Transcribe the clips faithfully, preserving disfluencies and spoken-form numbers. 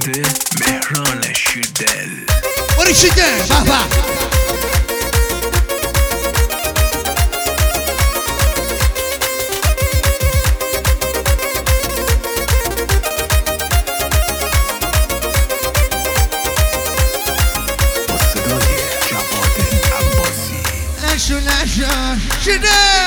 نماینده مهران شیردل. باری شیردل بابا با صدای جواد عباسی. نشو نشو شیردل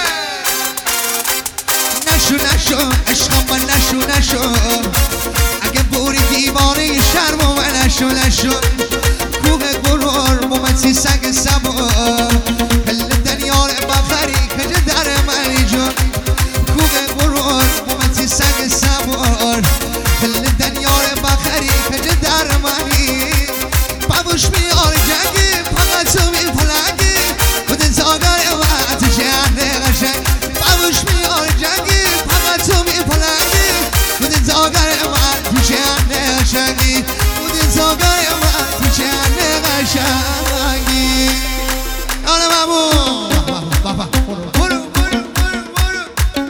نشو نشو عشقم من نشو نشو اگه بوری دیوانه شرم و نشو نشو کوه گرور مومتی سگ سبار کل دنیار بخری کجا در منی جون کوه گرور مومتی سگ سبار کل دنیار بخری کجا در منی بابوش میار جنگی فقط تو می پلنگی بودن زاگر و تو شهر قشنگ بابوش میار جنگی فقط تو می پلنگی بودن زاگر و تو شهر قشنگی بودن زاگر و تو شهر قشنگی آره بابو بابا برو برو برو برو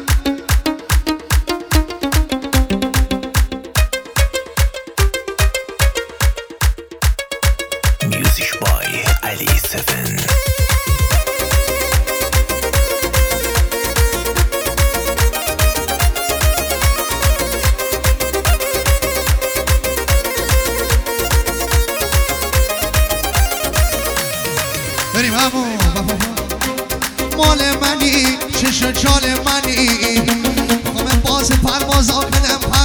Music by Ali Seven. بریم همون مال منی شش و چال منی بخوام باز پرواز کنم